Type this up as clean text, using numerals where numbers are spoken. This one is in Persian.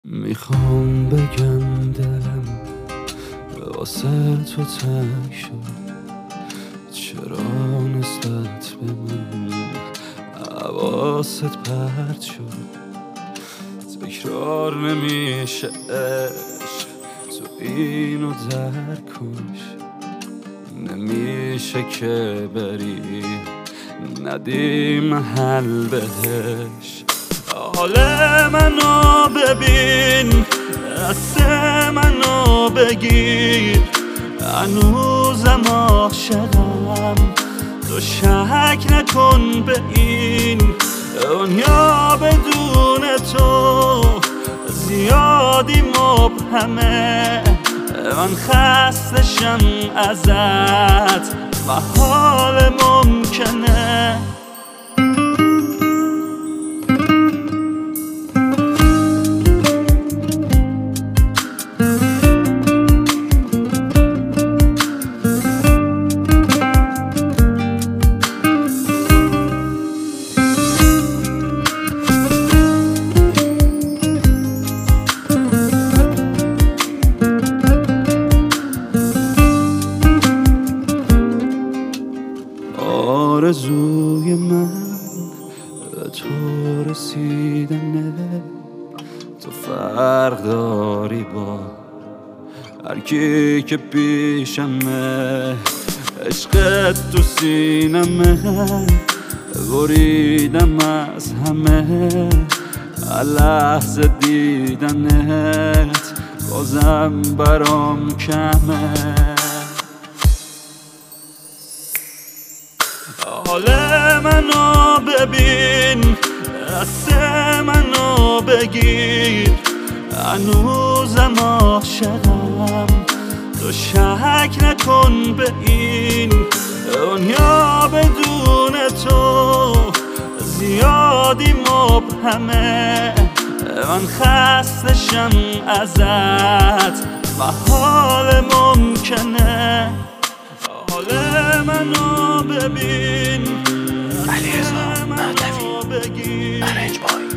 میخوام بگم دلم واسه تو تنگ شد، چرا نسبت به من حواست پرت شد. تکرار نمیشه عشق، تو اینو درک کنش، نمیشه که بری ندی محل بهش. حال منو ببین، دست منو بگیر، هنوزم عاشقم، تو شک نکن به این دنیا بدون تو زیادی مبهمه. من خستشم ازت، محال ممکنه. آرزوی من به تو رسیدنه، تو فرق داری با هر کی که پیشمه. عشقت تو سینمه، بریدم از همه، هر لحظه دیدنت بازم برام کمه. حال منو ببین، دست منو بگیر، هنوزم عاشقم، تو شک نکن به این دنیا بدون تو زیادی مبهمه. من خستشم ازت، محال ممکنه. حال منو ببین، علیرضا مهدوی، ارنج بای